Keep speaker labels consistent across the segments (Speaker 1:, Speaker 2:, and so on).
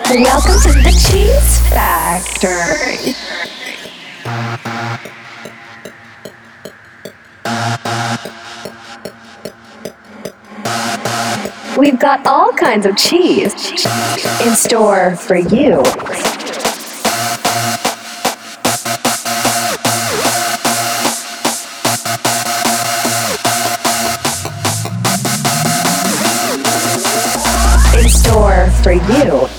Speaker 1: Welcome to the Cheese Factory. We've got all kinds of cheese in store for you. In store for you.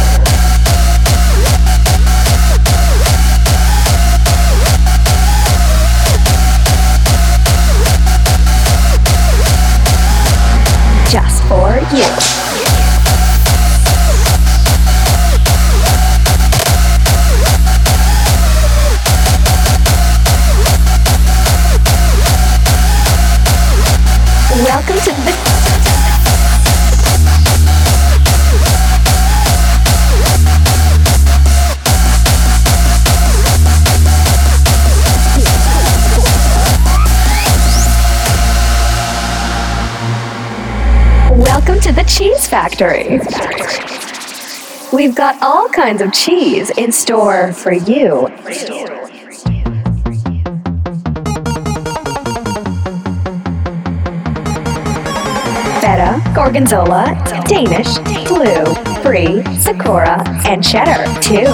Speaker 1: Just for you. Welcome to the Welcome to the Cheese Factory. We've got all kinds of cheese in store for you. Feta, Gorgonzola, Danish, Blue, Brie, Sakura, and Cheddar, too.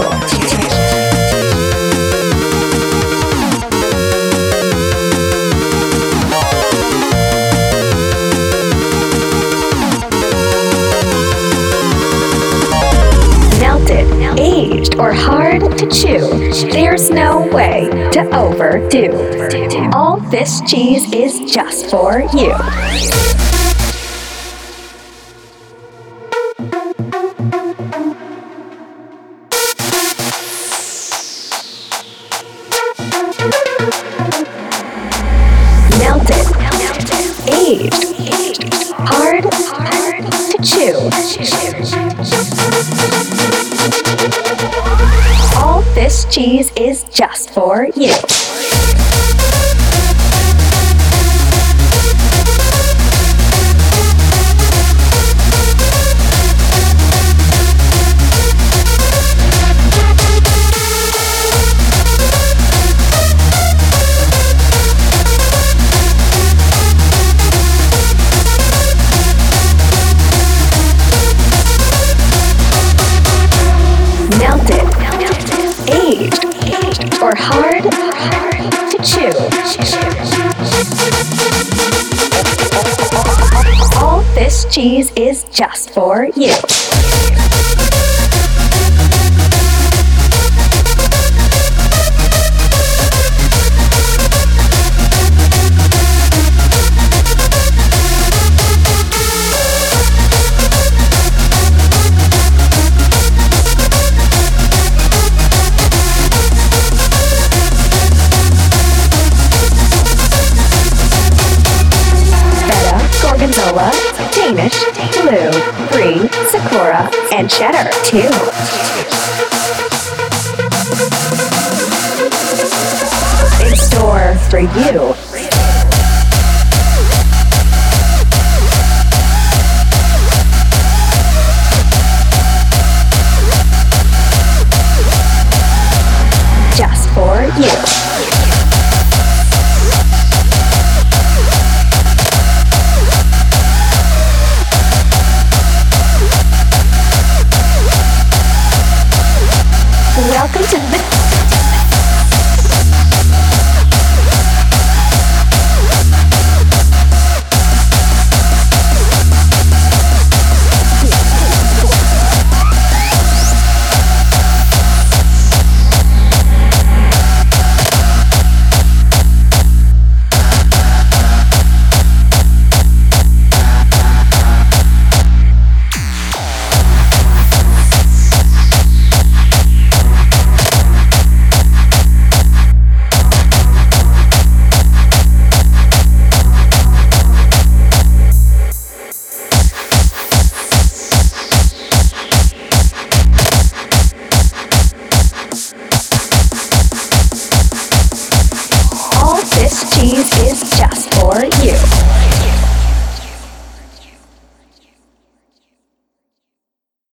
Speaker 1: Melted, aged, or hard to chew, there's no way to overdo. All this cheese is just for you. Melted, aged, hard to chew. All this cheese is just for you. Melted, aged, or hard to chew. All this cheese is just for you. Gorgonzola, Danish, Blue, Brie, Sakura, and Cheddar, too. In store for you. Just for you. Welcome to the cheese is just for you.